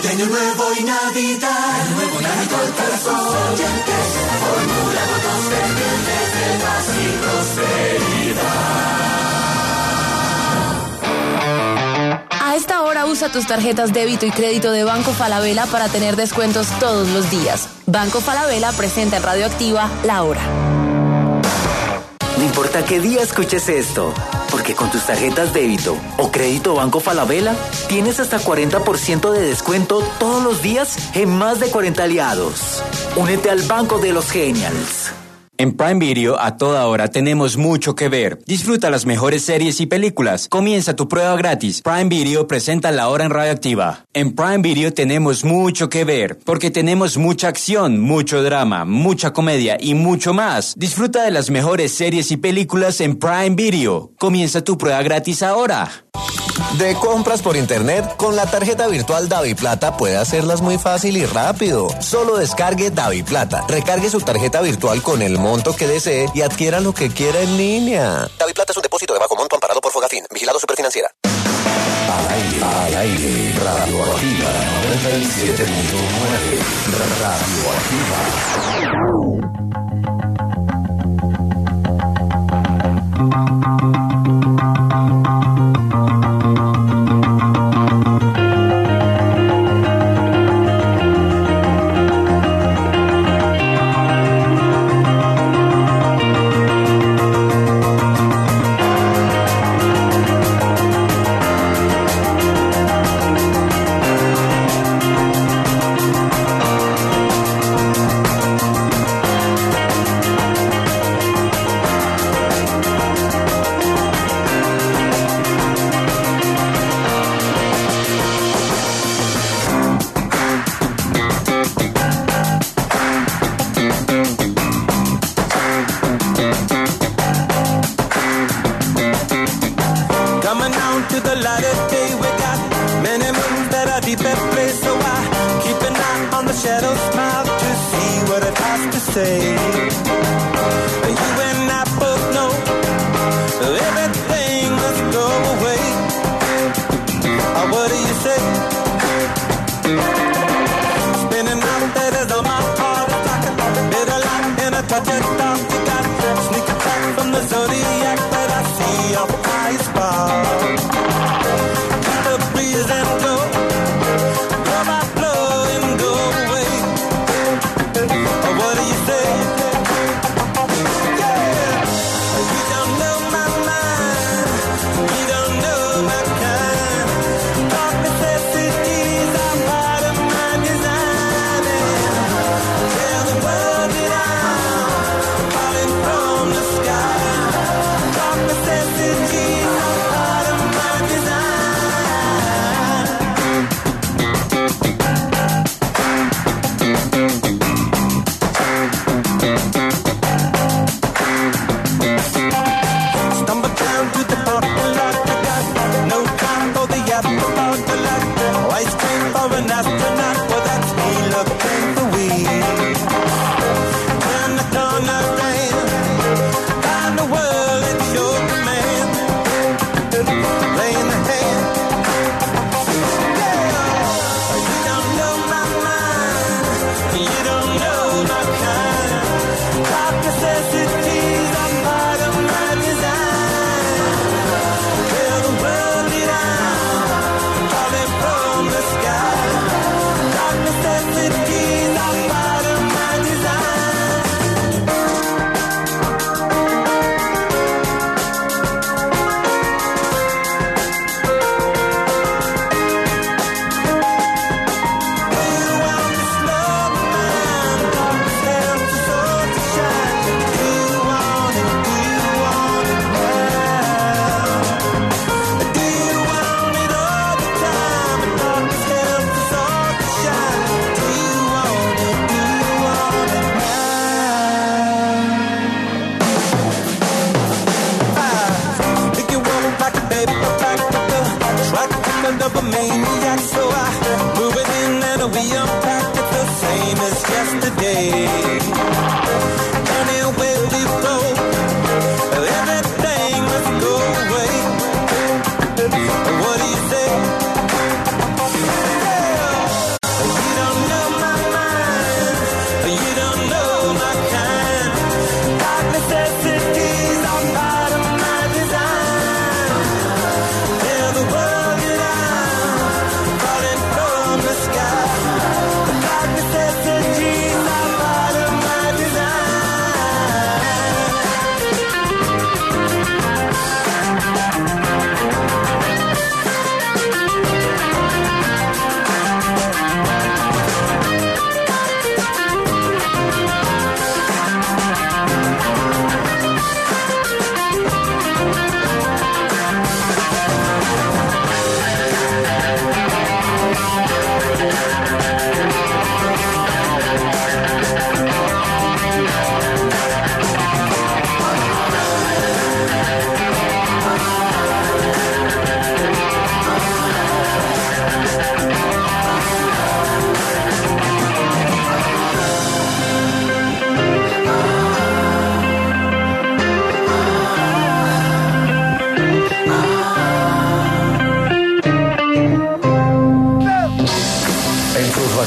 De Año Nuevo y Navidad, Navidad para sus oyentes, formula votos de miles de paz y prosperidad. A esta hora usa tus tarjetas débito y crédito de Banco Falabella para tener descuentos todos los días. Banco Falabella presenta en Radioactiva La Hora. No importa qué día escuches esto, porque con tus tarjetas débito o crédito Banco Falabella tienes hasta 40% de descuento todos los días en más de 40 aliados. Únete al Banco de los Genials. En Prime Video, a toda hora, tenemos mucho que ver. Disfruta las mejores series y películas. Comienza tu prueba gratis. Prime Video presenta La Hora en Radioactiva. En Prime Video tenemos mucho que ver, porque tenemos mucha acción, mucho drama, mucha comedia y mucho más. Disfruta de las mejores series y películas en Prime Video. Comienza tu prueba gratis ahora. De compras por internet, con la tarjeta virtual DaviPlata puede hacerlas muy fácil y rápido. Solo descargue DaviPlata, recargue su tarjeta virtual con el monto que desee y adquiera lo que quiera en línea. DaviPlata es un depósito de bajo monto amparado por Fogafín, vigilado Superfinanciera. Al aire, Radioactiva 97.9,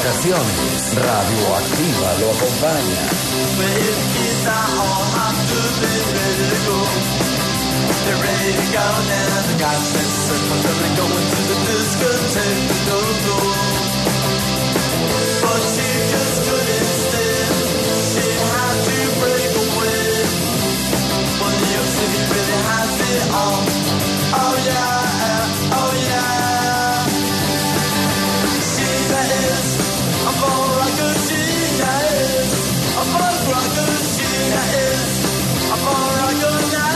vacaciones. Radioactiva lo acompaña. They're ready to go now. The guys said circle till they go into the discotheque to go. But she just couldn't stand. She had to break away. But New York City really has it all. Oh yeah, oh yeah. Sheena is a ball rocker. Sheena is a ball rocker. Sheena is a ball rocker now.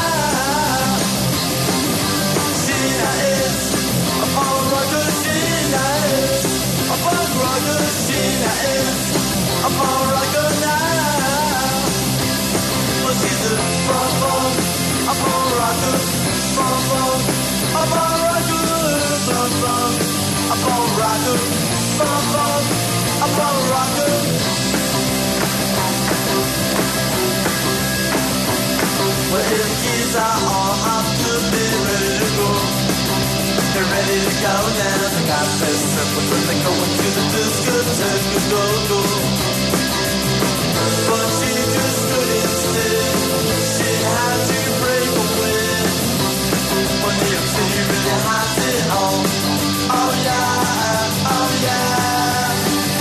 Sheena is a ball rocker. Sheena is a ball rocker. Sheena is a ball rocker now. But she's a ball rocker, ball rocker, a ball rocker, a ball rocker. Well, his keys are all up to be ready to go. They're ready to go now. The guy says simple when they go into the discotheque to go. But she just couldn't stay. She had to break away. But New York City really has it all. Oh yeah, oh yeah.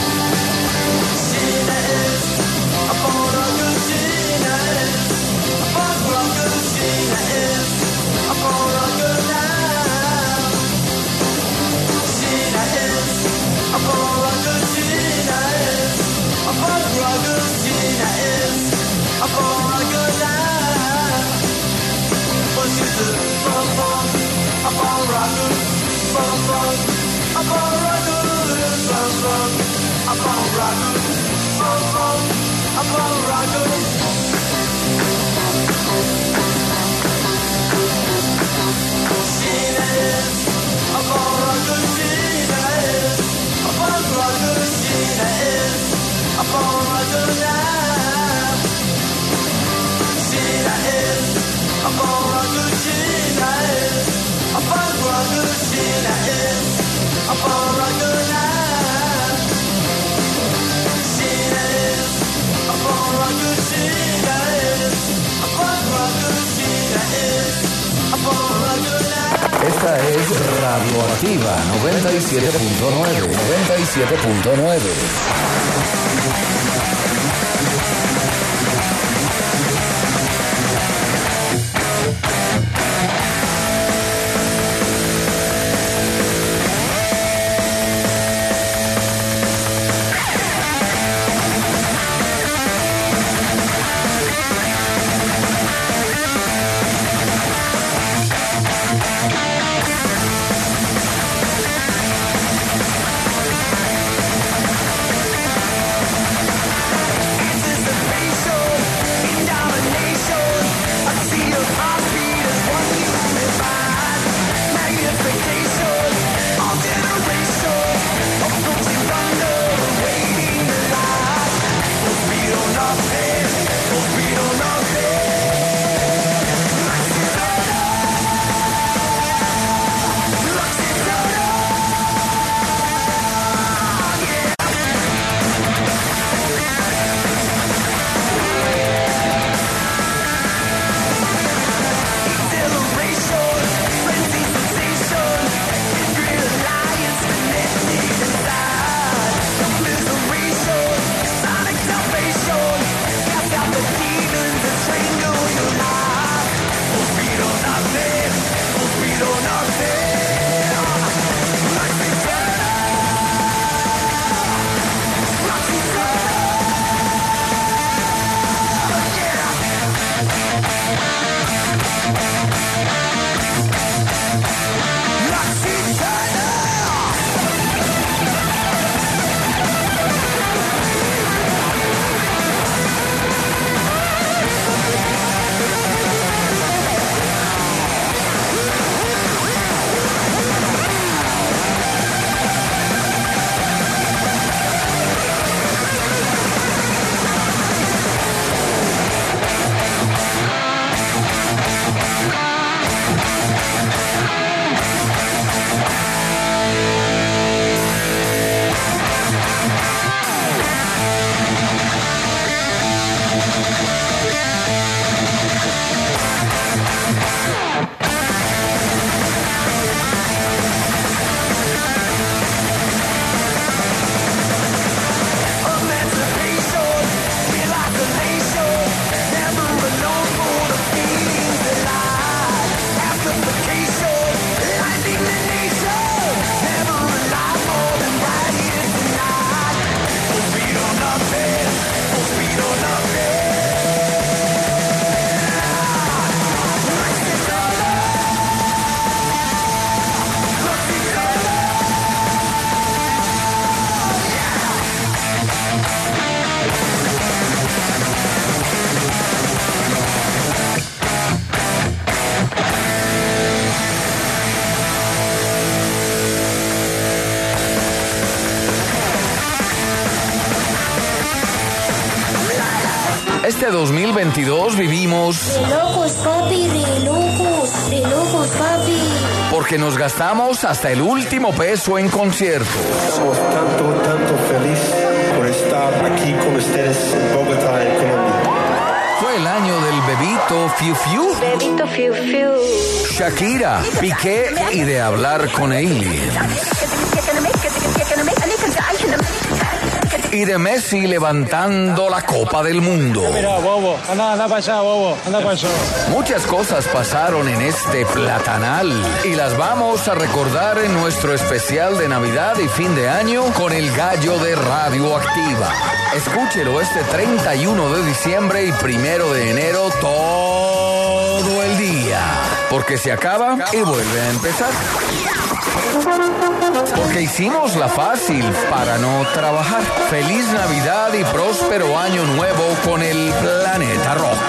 Sheena is a ball rocker. Sheena is a ball rocker. Sheena is a ball rocker now. Sheena is a ball rocker. Sheena is a ball rocker. Sheena is a ball rocker now. But she's a ball rocker, a ball rocker, a ball rocker, a ball rocker, a ball rocker. Sheena is a ball rocker. Sheena is a ball rocker. Sheena is a ball rocker now. Sheena is a ball rocker. Sheena is a ball rocker. Sheena is a ball rocker now. Sheena is a ball rocker. Sheena is a ball rocker. Sheena is a ball rocker now. Esta es Radioactiva 97.9. 97.9. Este 2022 vivimos... De locos, papi, de locos, papi. Porque nos gastamos hasta el último peso en conciertos. Estamos tanto feliz por estar aquí con ustedes en Bogotá, en Colombia. Fue el año del Bebito Fiu Fiu. Bebito Fiu Fiu. Shakira, Piqué y de hablar con aliens. Y de Messi levantando la Copa del Mundo. Mira, bobo, anda para allá, bobo, anda para allá. Muchas cosas pasaron en este platanal y las vamos a recordar en nuestro especial de Navidad y fin de año con el gallo de Radioactiva. Escúchelo este 31 de diciembre y 1 de enero todo el día. Porque se acaba y vuelve a empezar. Porque hicimos la fácil para no trabajar. Feliz Navidad y próspero año nuevo con el Planeta Rock.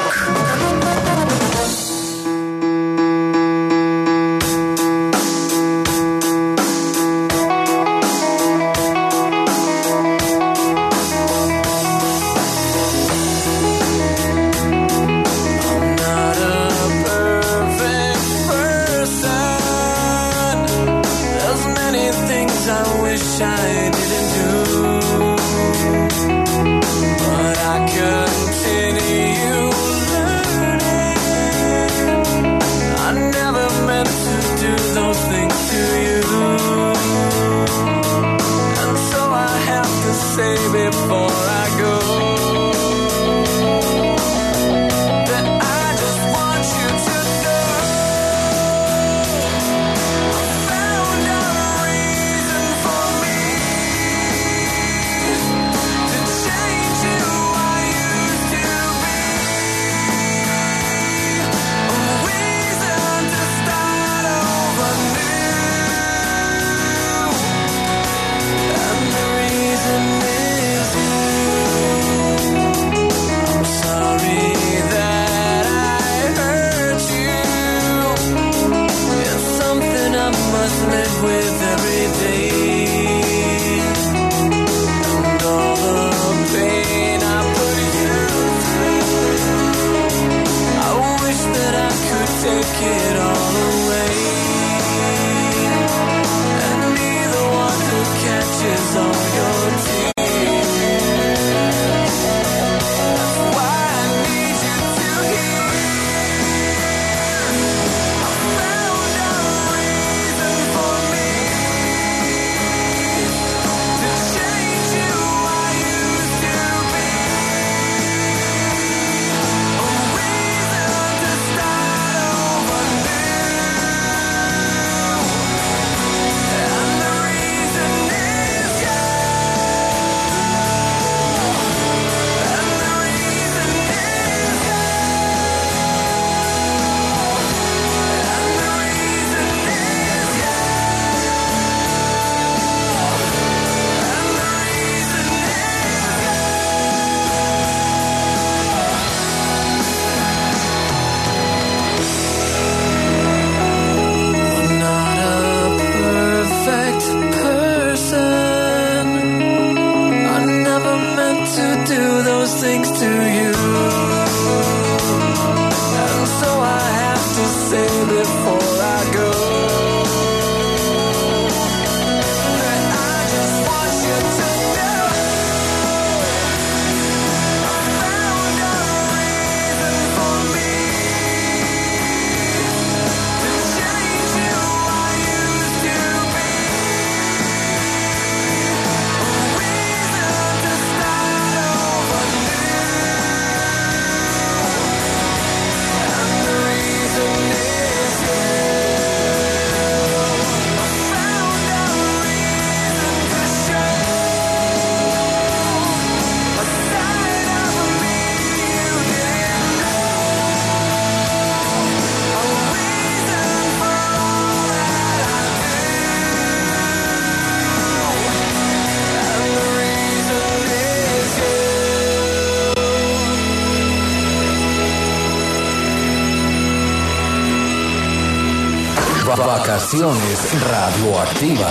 Vacaciones Radioactiva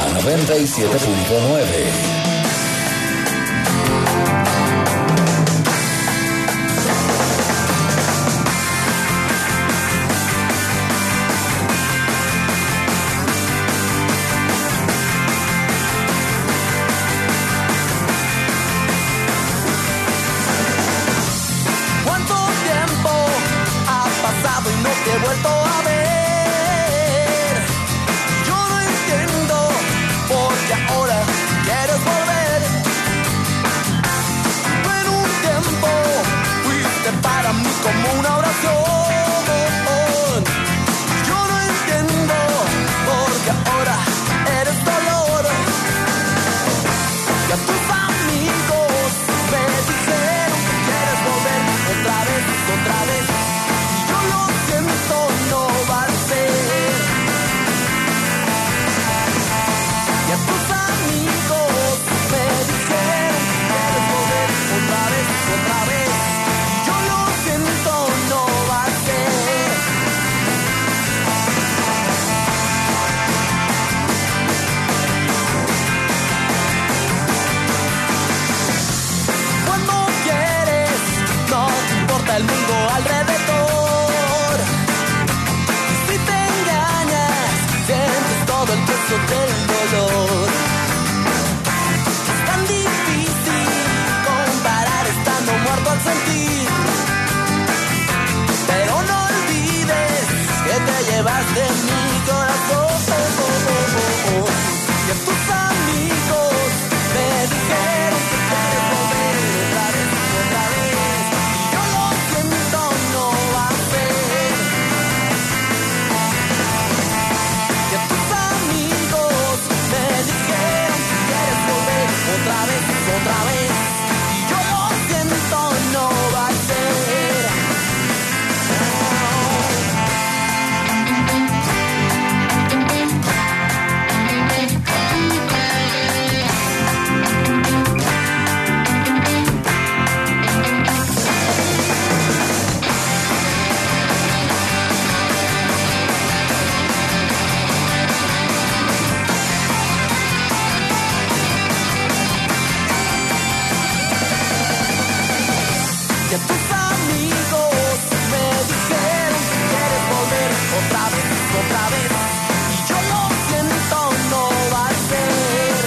97.9. otra vez. Y yo lo siento, no va a ser. Que tus amigos me dijeron que quieres volver otra vez, y yo lo siento, no va a ser.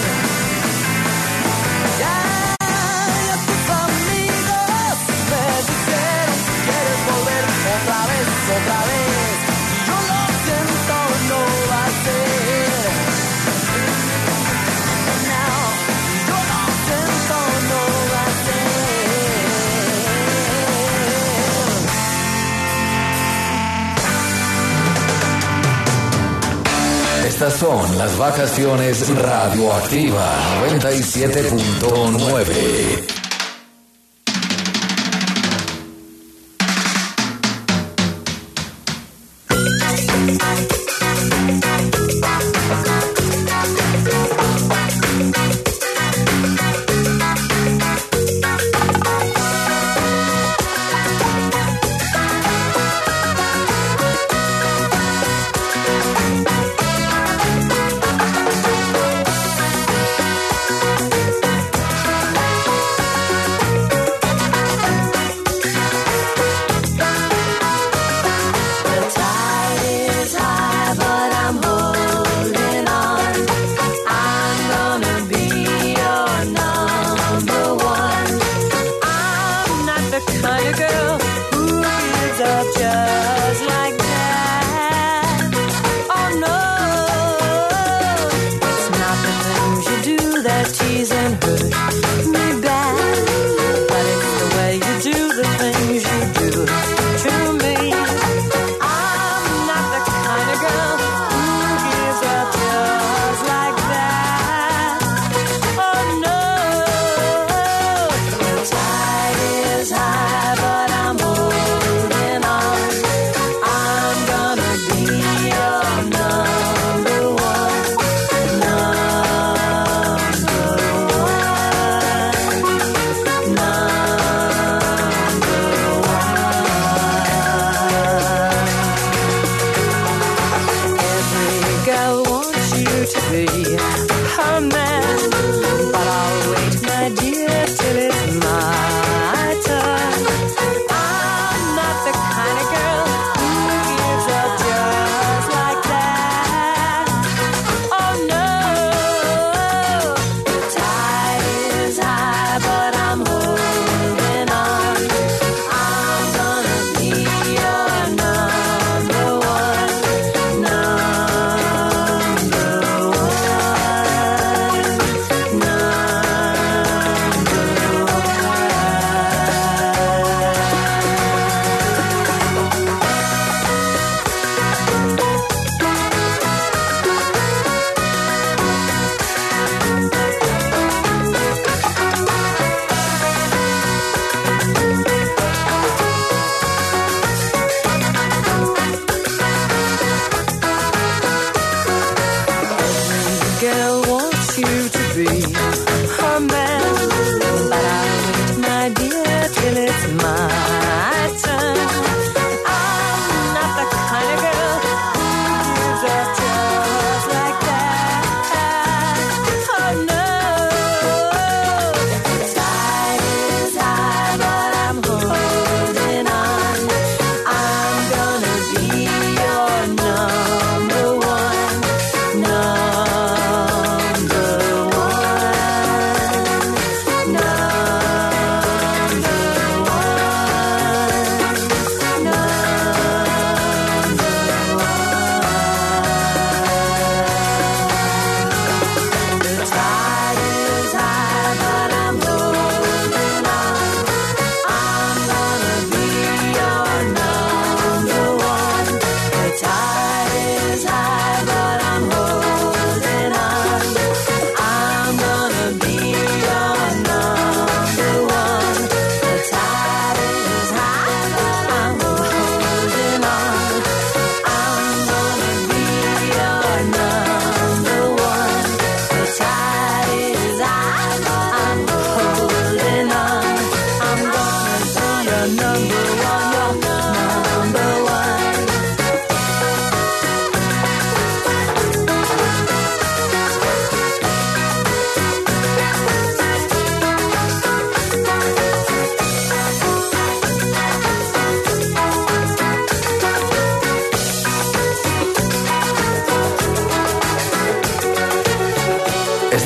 Ya tus amigos me dijeron que quieres volver otra vez, y yo lo siento, no va a ser. No, yo lo siento, no va a ser. Estas son las vacaciones Radioactiva 97.9.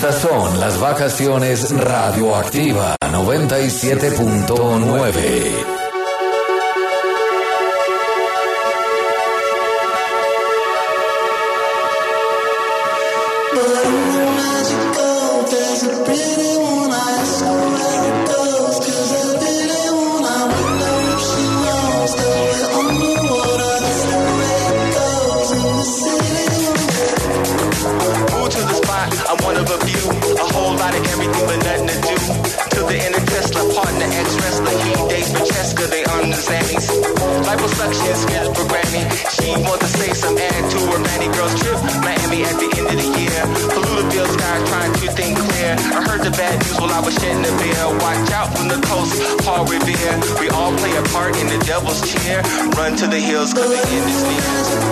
Estas son las vacaciones Radioactiva 97.9. Liposuction skills programming. She wants to say some add to her Manny girls trip. Miami at the end of the year. Polluted skies trying to think clear. I heard the bad news while I was shedding the beer. Watch out from the coast, Paul Revere. We all play a part in the devil's cheer. Run to the hills cause the end is near.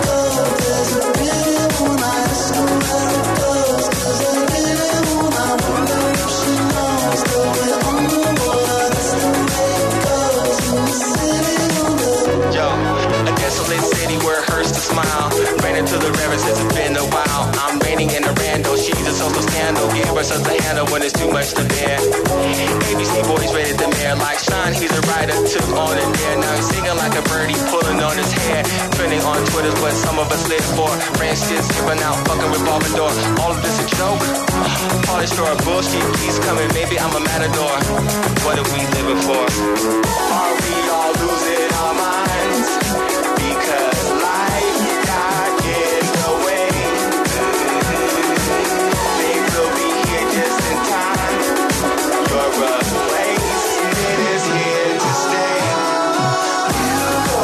Yo, a desolate city where it hurts to smile. Ran into the river since it's been a while. I'm raining in a rando, she's a social scandal. Give her such a handle when it's too much to bear. ABC boys rated the mayor like Sean, he's a writer, took on it there. Now he's singing like a birdie, pulling on his hair. Trending on Twitter's what some of us live for. Friends just giving out, fucking revolving door. All of this a joke? Polish for a bullshit, please come in, maybe I'm a matador. What are we living for? Are we all losing our minds? Because life got in the way. They will be here just in time. Your replacement is here to stay. You go,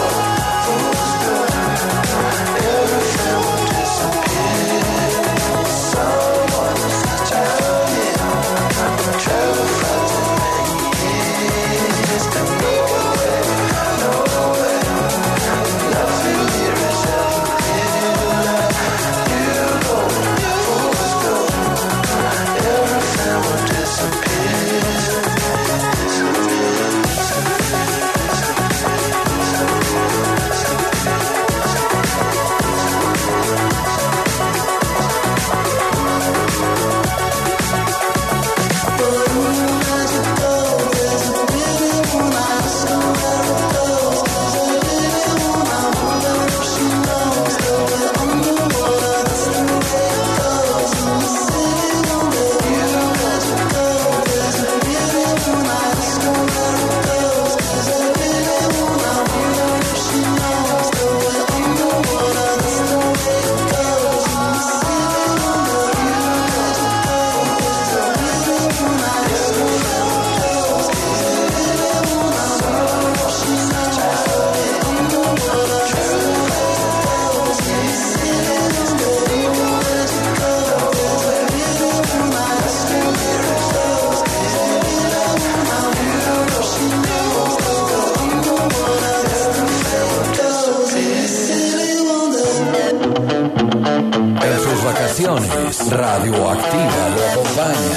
everything will disappear. Someone's traveling, travel far too many years to nowhere, nowhere. Nothing here is ever clear. You go, fools go, everything will disappear. Radioactiva lo acompaña.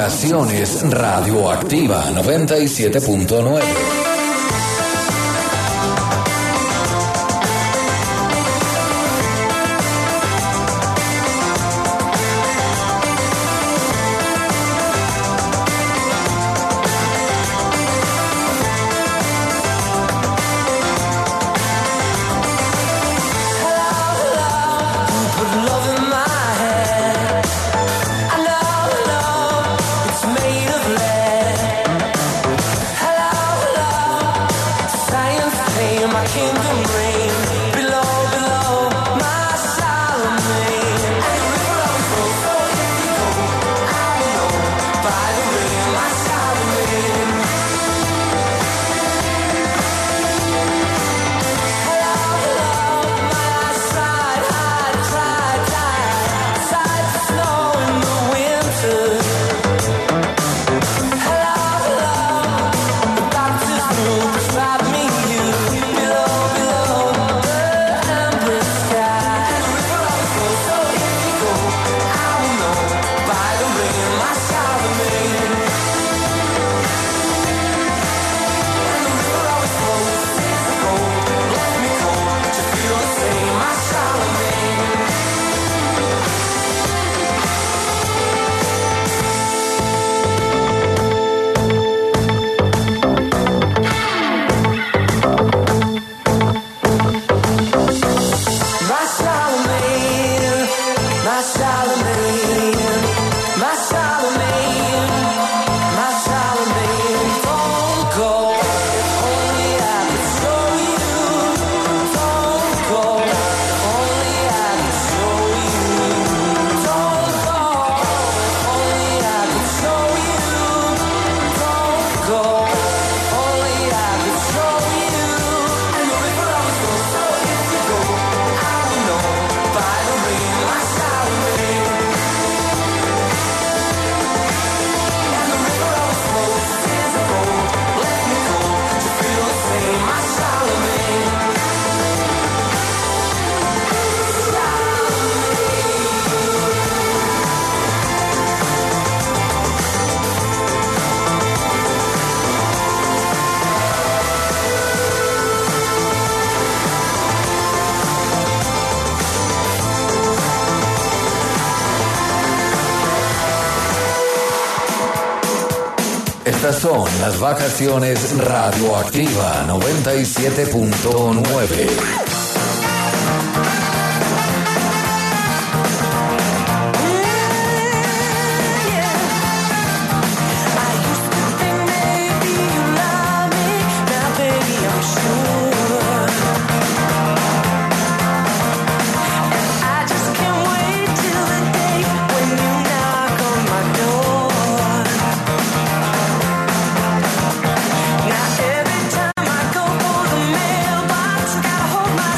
Vacaciones Radioactiva 97.9. Estas son las vacaciones Radioactiva 97.9. Hold my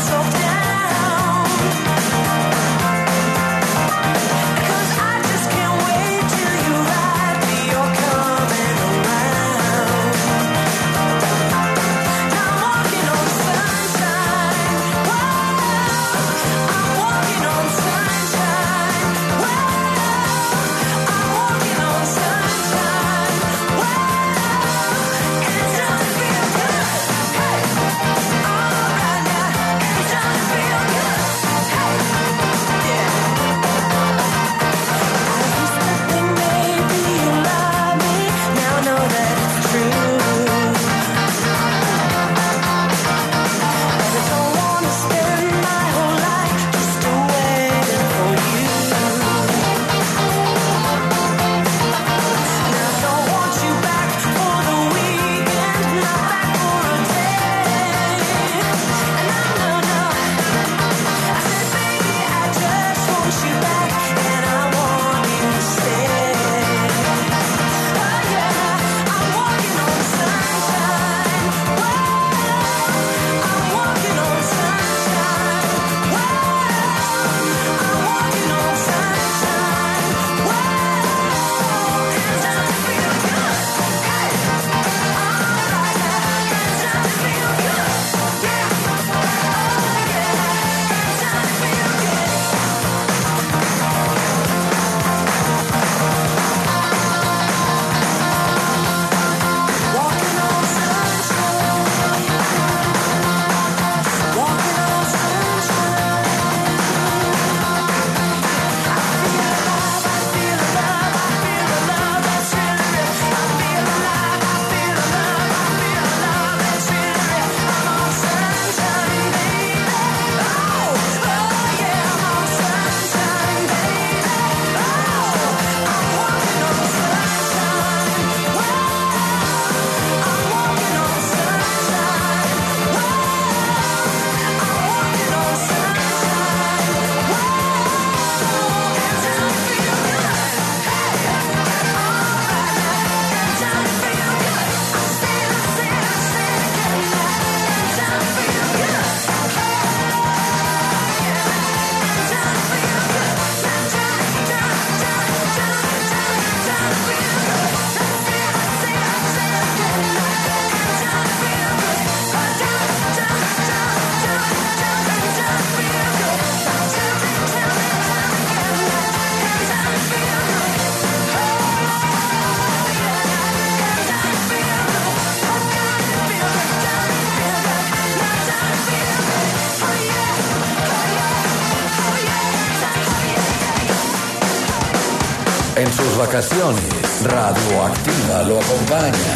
sus vacaciones, Radioactiva lo acompaña.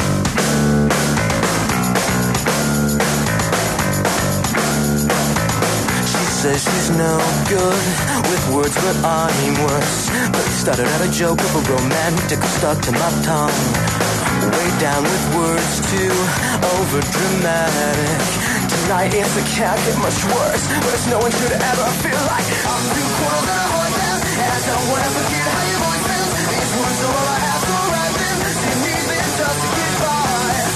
Says she's no good with words, but I'm worse. But it started out a joke of a romantic stuck to my tongue. Way down with words too over dramatic. Tonight it's it can't get much worse, but it's no one should ever feel like I'm too quarters in a hotel, and I don't wanna forget how your voice feels. These words are all I have to write them. See me there just to get by.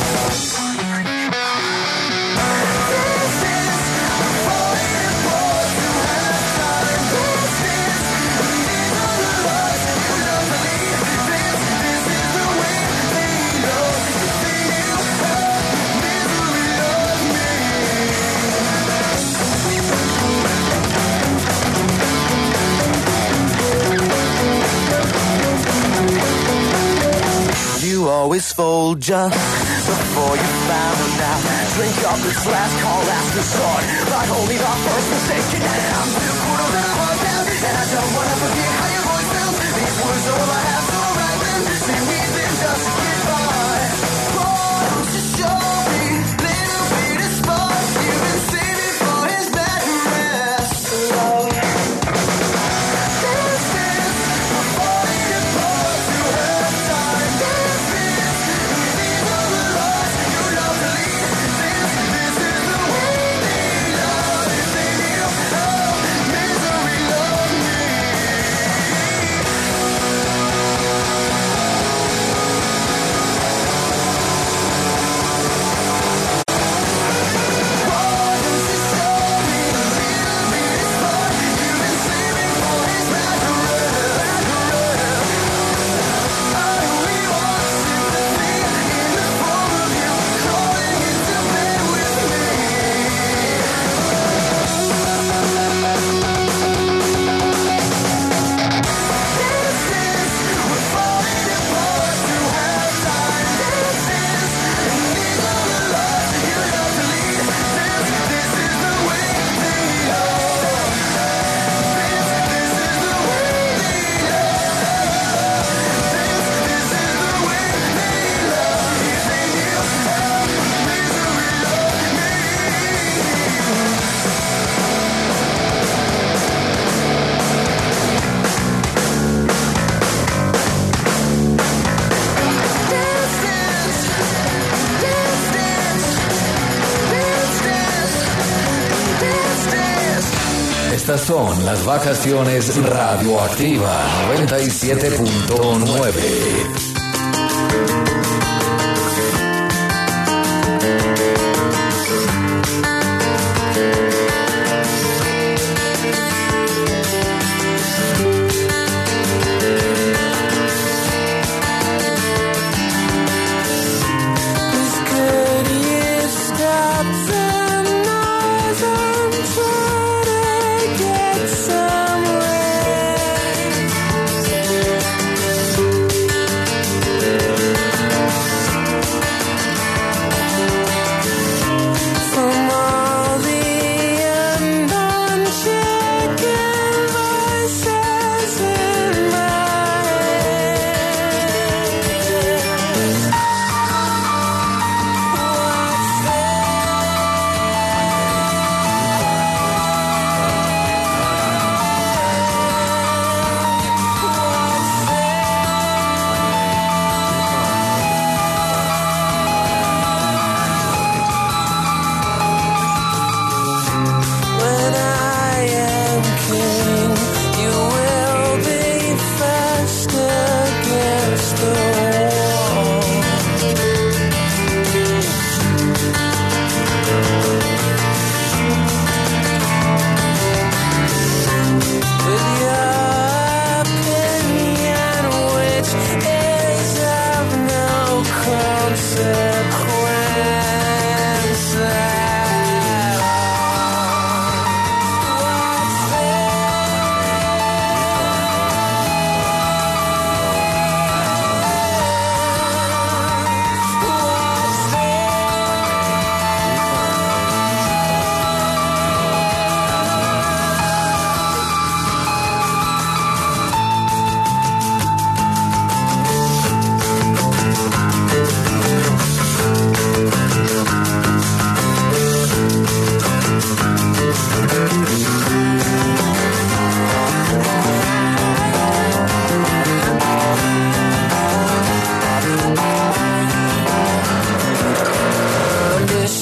You always fold just before you found out. Drink up this last call, last resort, like only the first mistake. And I'm too cool to hold down, and I don't wanna forget how your voice sounds. These words are all I have to write them. See me then just to get by. Why don't you show me little bit of spark? You've been saving for his bad rest. Estas son las vacaciones Radioactiva 97.9.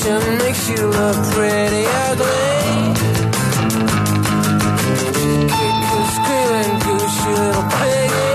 Temptation makes you look pretty ugly. Kick you screaming, goose, you little piggy.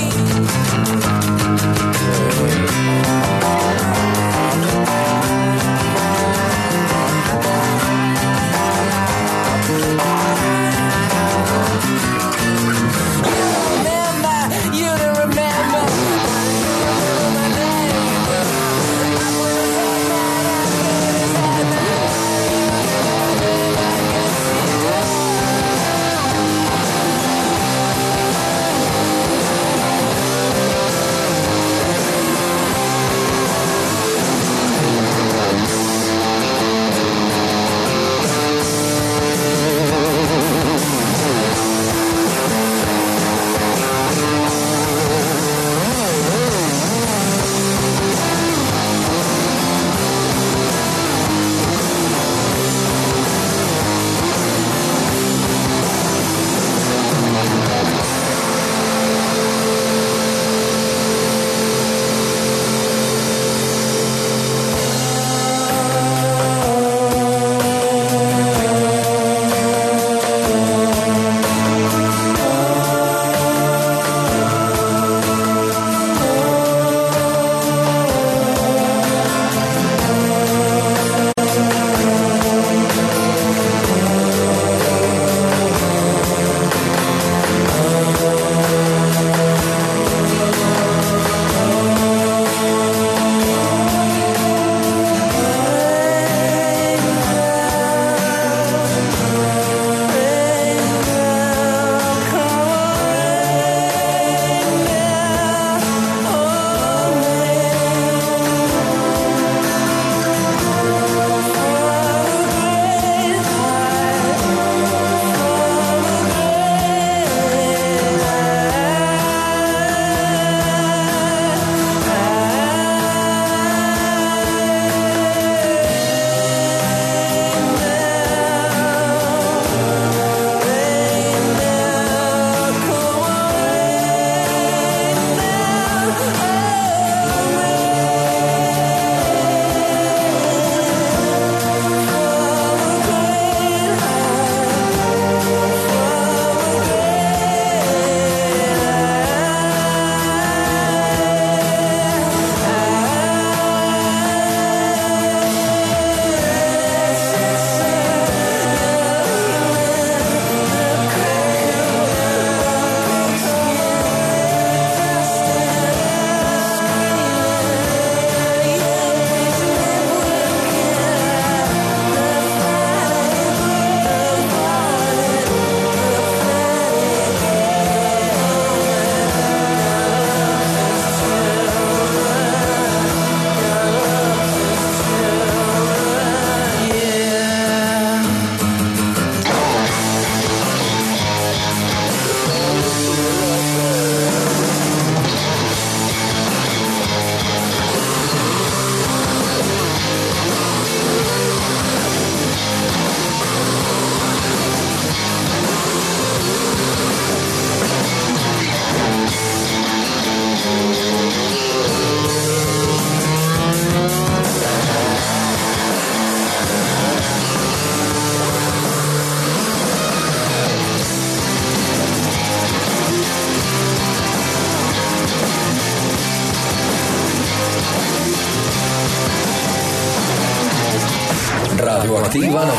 Radioactiva 97.9.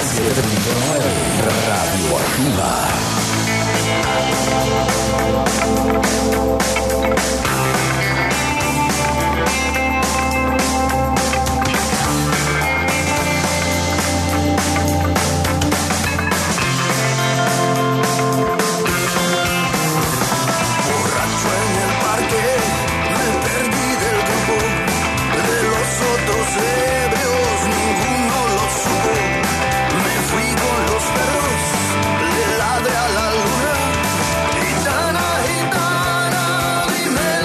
Radioactiva. Ladre a la luna, gitana, gitana, dime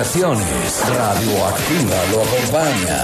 vacaciones. Radioactiva lo acompaña.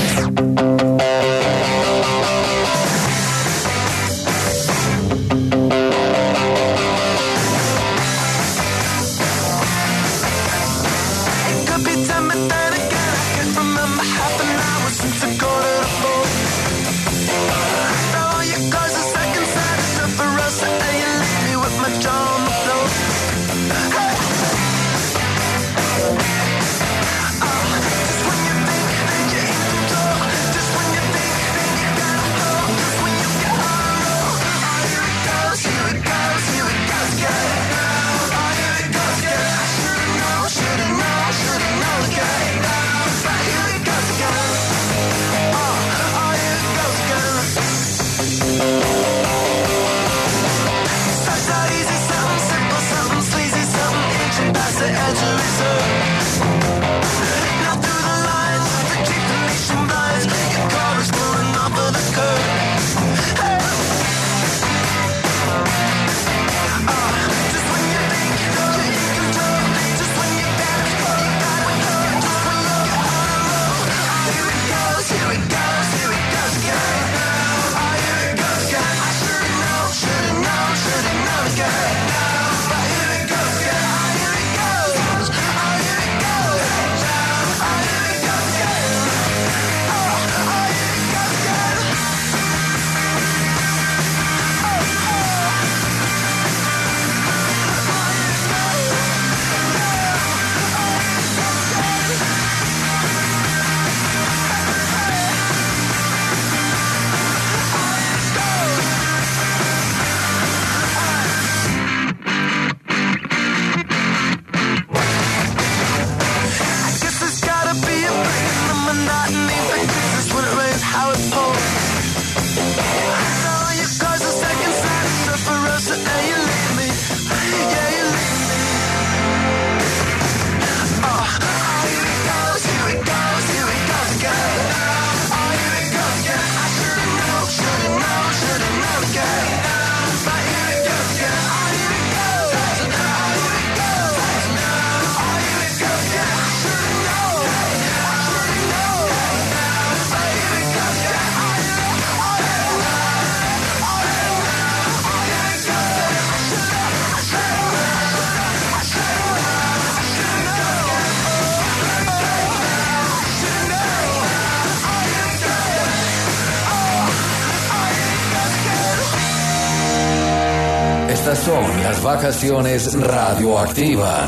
Estas son las vacaciones Radioactiva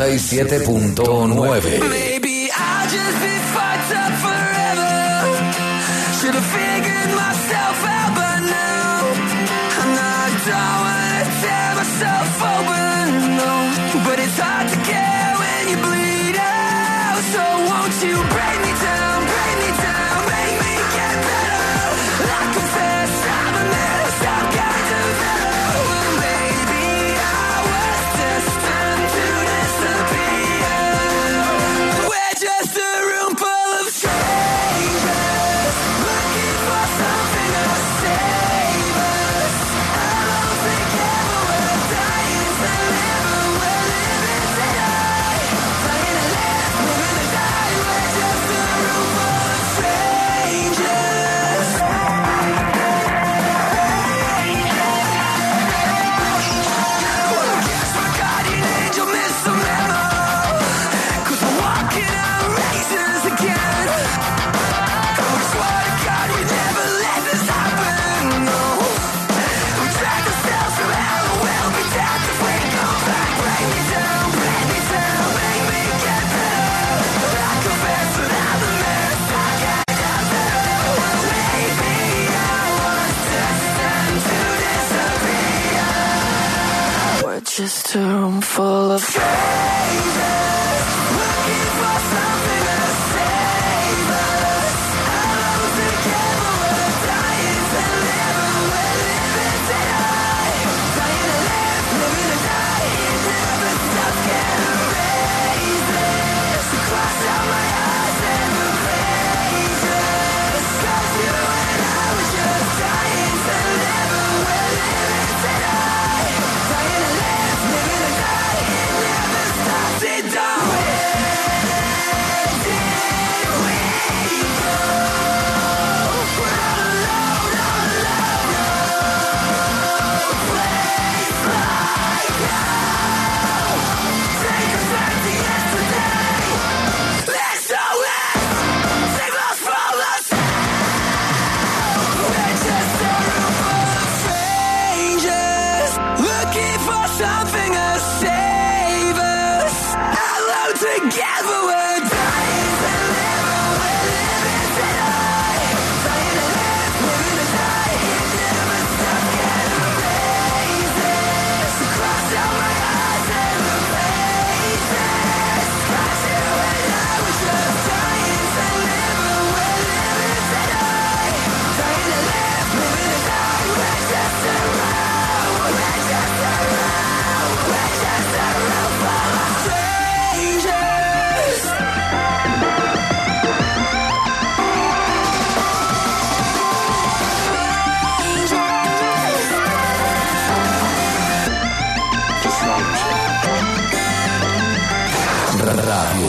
97.9. Maybe I'll just be fucked up forever. Should have figured myself out by now. And I don't wanna tear myself open, no. But it's hard to care when you bleed out. So won't you break me down, make me get better. I confess I'm a mess, I'm kind of better. Just a room full of strangers looking for something to save us. Alone together, we're dying to live, and we're living today. Dying to live, living to die. It never stops, can't erase this. So cross out my eyes and erase us. 'Cause you and I were just dying to live, and we're living today. Dying to live, living to die, it never stops, it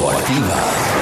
Radioactiva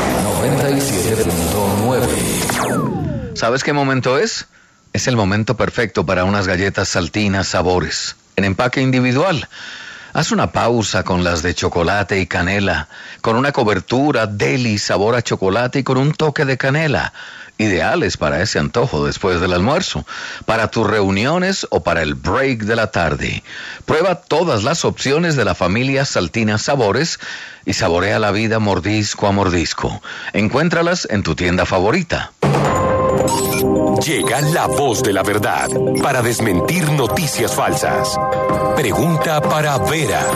97.9. ¿Sabes qué momento es? Es el momento perfecto para unas galletas saltinas sabores, en empaque individual. Haz una pausa con las de chocolate y canela, con una cobertura deli sabor a chocolate y con un toque de canela. Ideales para ese antojo después del almuerzo, para tus reuniones o para el break de la tarde. Prueba todas las opciones de la familia Saltina Sabores y saborea la vida mordisco a mordisco. Encuéntralas en tu tienda favorita. Llega la voz de la verdad para desmentir noticias falsas. Pregunta para Vera.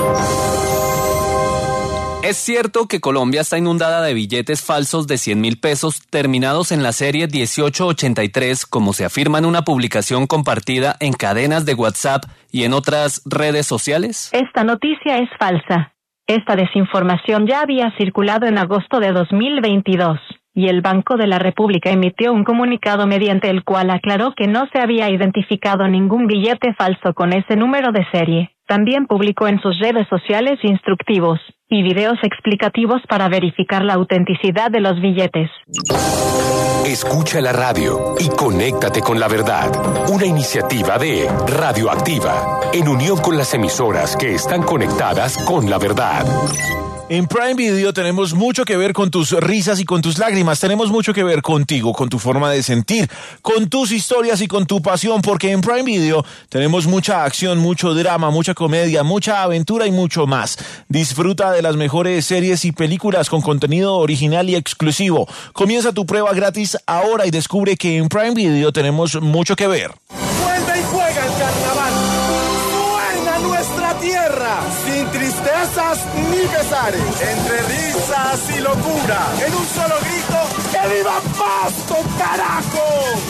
¿Es cierto que Colombia está inundada de billetes falsos de 100.000 pesos terminados en la serie 1883, como se afirma en una publicación compartida en cadenas de WhatsApp y en otras redes sociales? Esta noticia es falsa. Esta desinformación ya había circulado en agosto de 2022. Y el Banco de la República emitió un comunicado mediante el cual aclaró que no se había identificado ningún billete falso con ese número de serie. También publicó en sus redes sociales instructivos y videos explicativos para verificar la autenticidad de los billetes. Escucha la radio y conéctate con la verdad. Una iniciativa de Radioactiva, en unión con las emisoras que están conectadas con la verdad. En Prime Video tenemos mucho que ver con tus risas y con tus lágrimas. Tenemos mucho que ver contigo, con tu forma de sentir, con tus historias y con tu pasión, porque en Prime Video tenemos mucha acción, mucho drama, mucha comedia, mucha aventura y mucho más. Disfruta de las mejores series y películas con contenido original y exclusivo. Comienza tu prueba gratis ahora y descubre que en Prime Video tenemos mucho que ver. Vuelve y juega el carnaval. Suena nuestra tierra, sin tristezas ni pesares, entre risas y locura, en un solo grito, ¡que viva Pasto, carajo!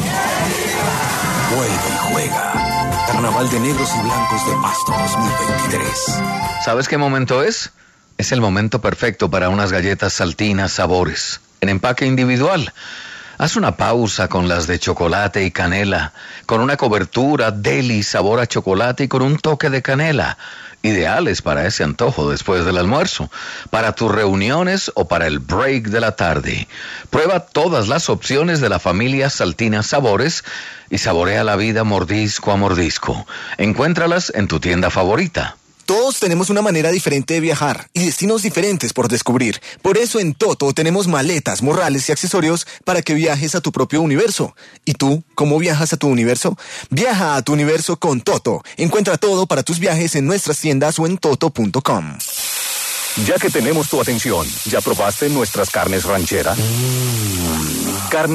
Vuelve y juega. Carnaval de Negros y Blancos de Pasto 2023. ¿Sabes qué momento es? Es el momento perfecto para unas galletas saltinas sabores, en empaque individual. Haz una pausa con las de chocolate y canela, con una cobertura deli sabor a chocolate y con un toque de canela. Ideales para ese antojo después del almuerzo, para tus reuniones o para el break de la tarde. Prueba todas las opciones de la familia Saltina Sabores y saborea la vida mordisco a mordisco. Encuéntralas en tu tienda favorita. Todos tenemos una manera diferente de viajar y destinos diferentes por descubrir. Por eso en Toto tenemos maletas, morrales y accesorios para que viajes a tu propio universo. ¿Y tú, cómo viajas a tu universo? Viaja a tu universo con Toto. Encuentra todo para tus viajes en nuestras tiendas o en toto.com. Ya que tenemos tu atención, ¿ya probaste nuestras carnes ranchera? Carne